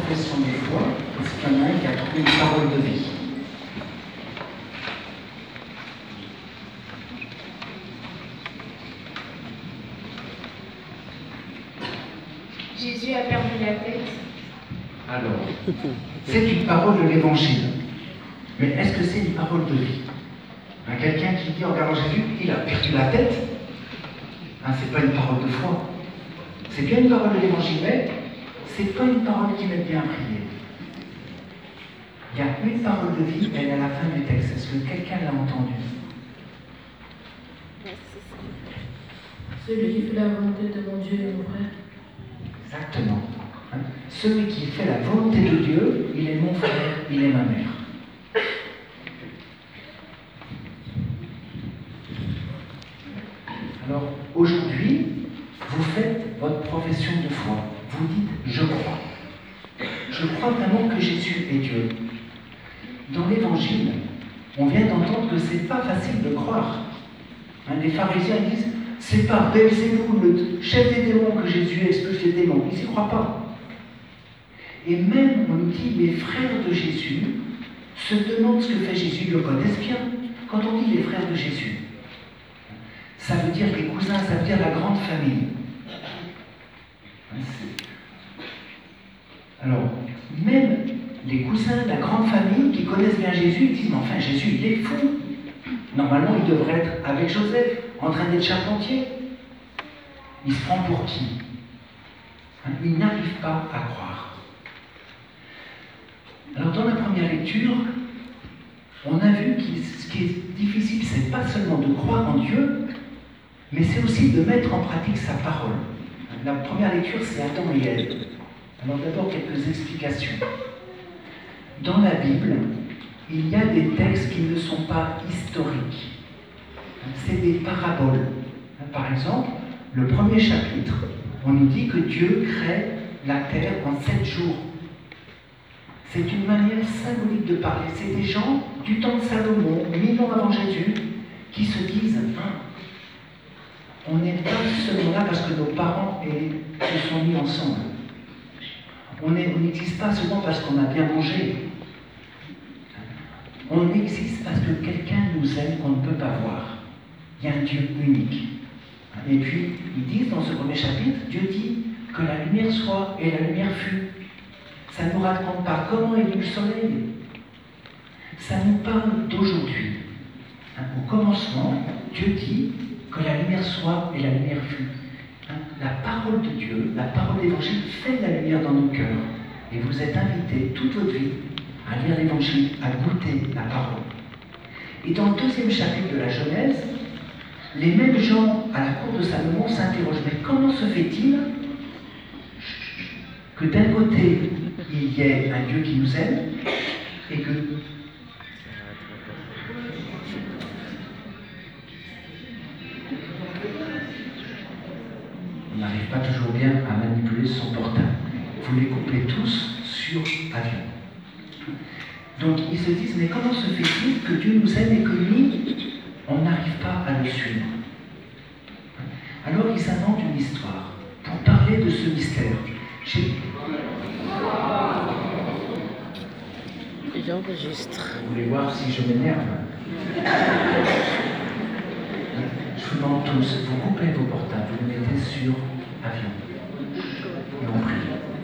profession de foi, est-ce qu'il y en a un qui a trouvé une parole de vie? Jésus a perdu la tête. Alors, c'est une parole de l'Évangile. Mais est-ce que c'est une parole de vie? Quelqu'un qui dit en regardant Jésus, il a perdu la tête, c'est pas une parole de foi. C'est bien une parole de l'Évangile, mais c'est pas une parole qui m'aide bien à prier. Il y a une parole de vie, elle est à la fin du texte. Est-ce que quelqu'un l'a entendue? Celui qui fait la volonté de mon Dieu est mon frère. Exactement. Celui qui fait la volonté de Dieu, il est mon frère, il est ma mère. Alors, aujourd'hui, vous faites votre profession de foi. Vous dites « je crois ». Je crois vraiment que Jésus est Dieu. Dans l'Évangile, on vient d'entendre que c'est pas facile de croire. Les pharisiens disent « c'est par Belzéboul, le chef des démons, que Jésus expulse les démons ». Ils n'y croient pas. Et même, on nous dit « les frères de Jésus se demandent ce que fait Jésus, ils le connaissent bien ». Quand on dit « les frères de Jésus », ça veut dire les cousins, ça veut dire la grande famille. Alors, même les cousins, la grande famille qui connaissent bien Jésus, ils disent, mais enfin, Jésus, il est fou. Normalement, il devrait être avec Joseph, en train d'être charpentier. Il se prend pour qui? Il n'arrive pas à croire. Alors, dans la première lecture, on a vu que ce qui est difficile, c'est pas seulement de croire en Dieu, mais c'est aussi de mettre en pratique sa parole. La première lecture, c'est Adam et Ève. Alors d'abord, quelques explications. Dans la Bible, il y a des textes qui ne sont pas historiques. C'est des paraboles. Par exemple, le premier chapitre, on nous dit que Dieu crée la terre en 7 jours. C'est une manière symbolique de parler. C'est des gens du temps de Salomon, 1000 ans avant Jésus, qui se disent on n'est pas seulement là parce que nos parents se sont mis ensemble. On n'existe pas seulement parce qu'on a bien mangé. On existe parce que quelqu'un nous aime qu'on ne peut pas voir. Il y a un Dieu unique. Et puis, ils disent dans ce premier chapitre, Dieu dit que la lumière soit et la lumière fut. Ça ne nous raconte pas comment est venu le soleil. Ça nous parle d'aujourd'hui. Au commencement, Dieu dit que la lumière soit et la lumière fut. La parole de Dieu, la parole d'Évangile fait la lumière dans nos cœurs. Et vous êtes invités toute votre vie à lire l'Évangile, à goûter la parole. Et dans le deuxième chapitre de la Genèse, les mêmes gens à la cour de Salomon s'interrogent, mais comment se fait-il que d'un côté, il y ait un Dieu qui nous aime, et que on n'arrive pas toujours bien à manipuler son portable. Vous les coupez tous sur avion. Donc ils se disent, mais comment se fait-il que Dieu nous aime et que nous, on n'arrive pas à le suivre? Alors ils inventent une histoire pour parler de ce mystère. J'enregistre. Vous voulez voir si je m'énerve? Je vous demande tous, vous coupez vos portables, vous les mettez sur avion. Et on prie.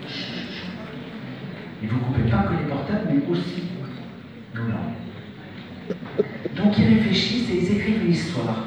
Et vous ne coupez pas que les portables, mais aussi nos langues. Donc ils réfléchissent et ils écrivent une histoire.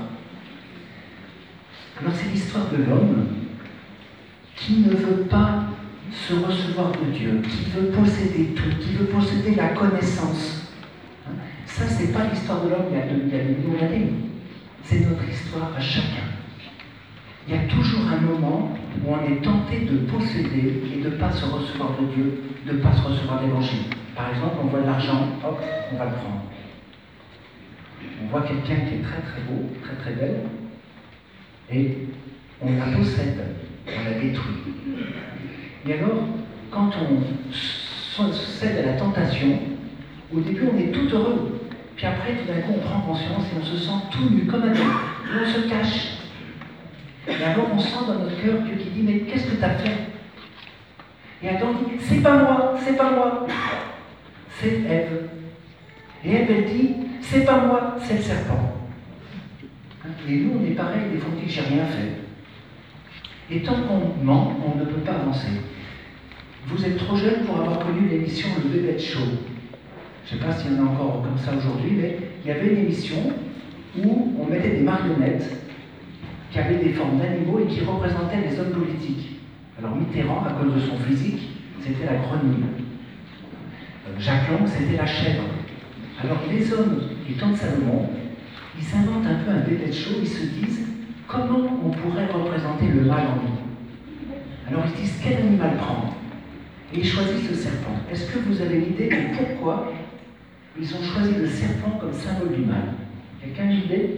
Alors c'est l'histoire de l'homme qui ne veut pas se recevoir de Dieu, qui veut posséder tout, qui veut posséder la connaissance. Ça, c'est pas l'histoire de l'homme il y a des millions d'années. C'est notre histoire à chacun. Il y a toujours un moment où on est tenté de posséder et de ne pas se recevoir de Dieu, de ne pas se recevoir de l'Évangile. Par exemple, on voit de l'argent, hop, on va le prendre. On voit quelqu'un qui est très très beau, très très belle, et on la possède, on la détruit. Et alors, quand on cède à la tentation, au début on est tout heureux, puis après tout d'un coup on prend conscience et on se sent tout nu comme un homme, et on se cache. Et alors on sent dans notre cœur Dieu qui dit, mais qu'est-ce que tu as fait? Et Adam dit, c'est pas moi, c'est pas moi. C'est Ève. Et Ève, elle dit, c'est pas moi, c'est le serpent. Et nous, on est pareil, des fois on dit, j'ai rien fait. Et tant qu'on ment, on ne peut pas avancer. Vous êtes trop jeune pour avoir connu l'émission Le Bébête Show. Je ne sais pas s'il y en a encore comme ça aujourd'hui, mais il y avait une émission où on mettait des marionnettes qui avaient des formes d'animaux et qui représentaient les hommes politiques. Alors Mitterrand, à cause de son physique, c'était la grenouille. Jacques Lang, c'était la chèvre. Alors les hommes du temps de Salomon, ils s'inventent un peu un bébé de show, ils se disent comment on pourrait représenter le mal en nous. Alors ils se disent quel animal prendre. Et ils choisissent le serpent. Est-ce que vous avez l'idée de pourquoi ils ont choisi le serpent comme symbole du mal? Quelqu'un a une idée?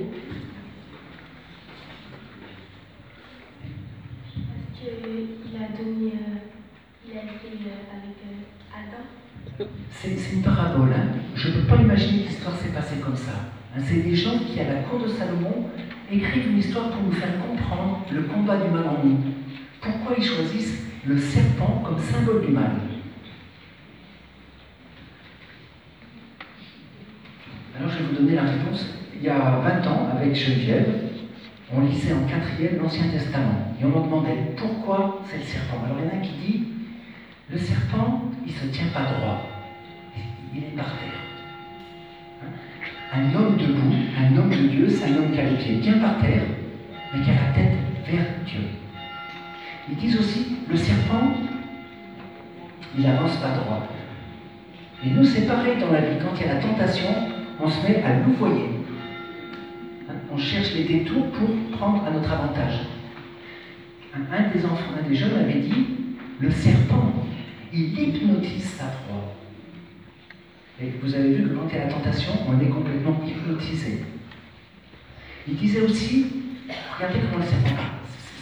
Parce qu'il a donné, il a été avec Adam. C'est une parabole, hein. Je ne peux pas imaginer que l'histoire s'est passée comme ça. Hein, c'est des gens qui, à la cour de Salomon, écrivent une histoire pour nous faire comprendre le combat du mal en nous. Pourquoi ils choisissent le serpent comme symbole du mal? Alors je vais vous donner la réponse. Il y a 20 ans, avec Geneviève, on lisait en 4e l'Ancien Testament. Et on me demandait pourquoi c'est le serpent. Alors il y en a un qui dit, le serpent, il ne se tient pas droit. Il est par terre. Un homme debout, un homme de Dieu, c'est un homme qui a les pieds bien par terre, mais qui a la tête vers Dieu. Ils disent aussi, le serpent, il n'avance pas droit. Et nous, c'est pareil dans la vie. Quand il y a la tentation, on se met à louvoyer. On cherche les détours pour prendre à notre avantage. Un des enfants, un des jeunes avait dit, le serpent, il hypnotise sa proie. Et vous avez vu que quand il y a la tentation, on est complètement hypnotisé. Il disait aussi, regardez comment le serpent parle.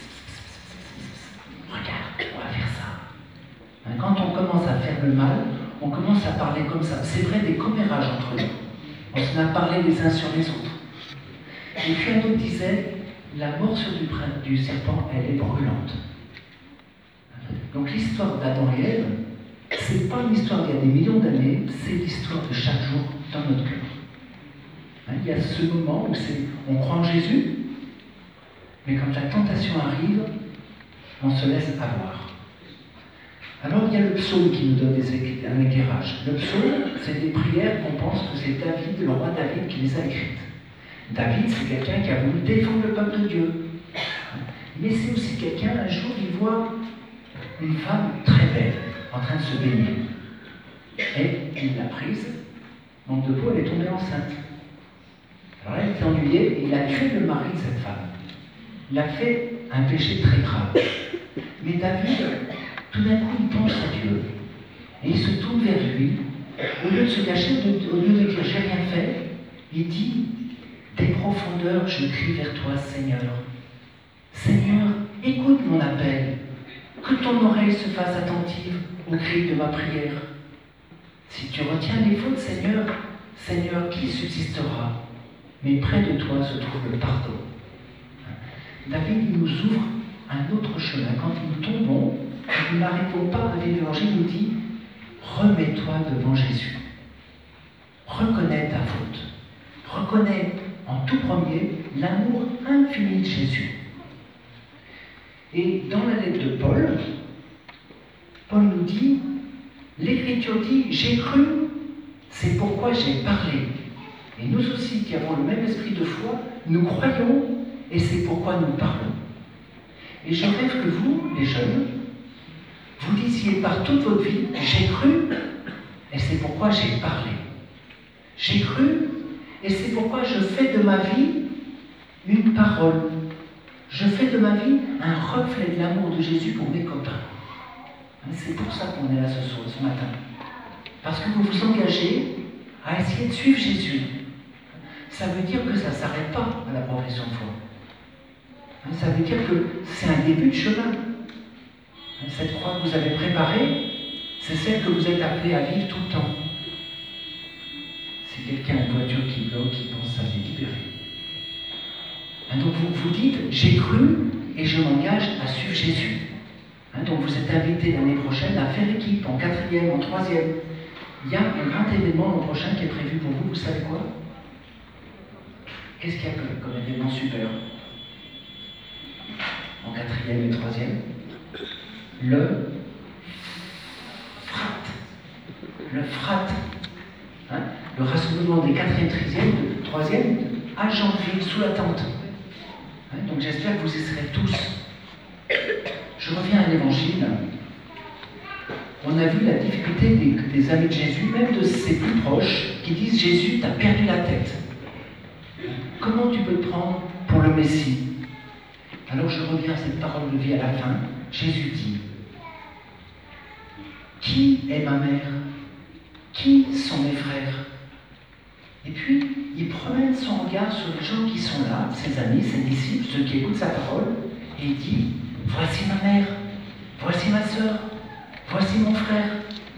Regarde, on va faire ça. Quand on commence à faire le mal, on commence à parler comme ça. C'est vrai des commérages entre nous. On se met à parler les uns sur les autres. Et puis un autre disait, la morsure du serpent, elle est brûlante. Donc l'histoire d'Adam et Ève, c'est pas une histoire d'il y a des millions d'années, c'est l'histoire de chaque jour dans notre cœur. Il y a ce moment où on croit en Jésus, mais quand la tentation arrive, on se laisse avoir. Alors il y a le psaume qui nous donne un éclairage. Le psaume, c'est des prières qu'on pense que c'est David, le roi David, qui les a écrites. David, c'est quelqu'un qui a voulu défendre le peuple de Dieu. Mais c'est aussi quelqu'un, un jour, il voit une femme très belle en train de se baigner. Et il l'a prise, manque de peau, elle est tombée enceinte. Alors là, il était ennuyé et il a tué le mari de cette femme. Il a fait un péché très grave. Mais David, tout d'un coup, il pense à Dieu. Et il se tourne vers lui. Au lieu de se cacher, au lieu de dire j'ai rien fait, il dit des profondeurs, je crie vers toi, Seigneur. Seigneur, écoute mon appel. Que ton oreille se fasse attentive au cri de ma prière. Si tu retiens les fautes, Seigneur, Seigneur, qui subsistera? Mais près de toi se trouve le pardon. David, il nous ouvre un autre chemin. Quand nous tombons, nous n'arrivons pas à vivre l'Évangile, il nous dit remets-toi devant Jésus. Reconnais ta faute. Reconnais en tout premier l'amour infini de Jésus. Et dans la lettre de Paul, Paul nous dit, l'Écriture dit, j'ai cru, c'est pourquoi j'ai parlé. Et nous aussi qui avons le même esprit de foi, nous croyons et c'est pourquoi nous parlons. Et je rêve que vous, les jeunes, vous disiez par toute votre vie, j'ai cru et c'est pourquoi j'ai parlé. J'ai cru et c'est pourquoi je fais de ma vie une parole. Je fais de ma vie un reflet de l'amour de Jésus pour mes copains. C'est pour ça qu'on est là ce matin. Parce que vous vous engagez à essayer de suivre Jésus. Ça veut dire que ça ne s'arrête pas à la profession de foi. Ça veut dire que c'est un début de chemin. Cette croix que vous avez préparée, c'est celle que vous êtes appelés à vivre tout le temps. Si quelqu'un a une voiture qui bloque, qui pense à les libérer. Donc vous dites, j'ai cru et je m'engage à suivre Jésus. Donc vous êtes invité l'année prochaine à faire équipe en 4e, en 3e. Il y a un grand événement l'an prochain qui est prévu pour vous. Vous savez quoi? Qu'est-ce qu'il y a comme événement super en 4e et 3e? Le FRAT. Le FRAT. Hein, le rassemblement des 4e, 3e à Janvier, sous la tente. Hein, donc j'espère que vous y serez tous. Je reviens à l'évangile. On a vu la difficulté des amis de Jésus, même de ses plus proches, qui disent Jésus, t'as perdu la tête. Comment tu peux te prendre pour le Messie? Alors je reviens à cette parole de vie à la fin. Jésus dit, qui est ma mère? Qui sont mes frères? Et puis, il promène son regard sur les gens qui sont là, ses amis, ses disciples, ceux qui écoutent sa parole, et il dit, voici ma mère, voici ma sœur, voici mon frère.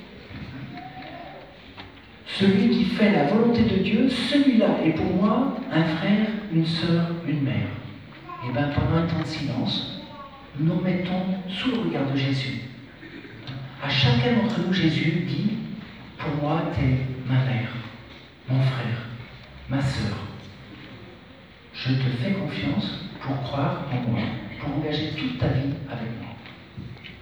Celui qui fait la volonté de Dieu, celui-là est pour moi un frère, une sœur, une mère. Et bien pendant un temps de silence, nous nous mettons sous le regard de Jésus. À chacun d'entre nous, Jésus dit, pour moi, t'es ma mère, mon frère, ma sœur. Je te fais confiance pour croire en moi, pour engager toute ta vie avec moi.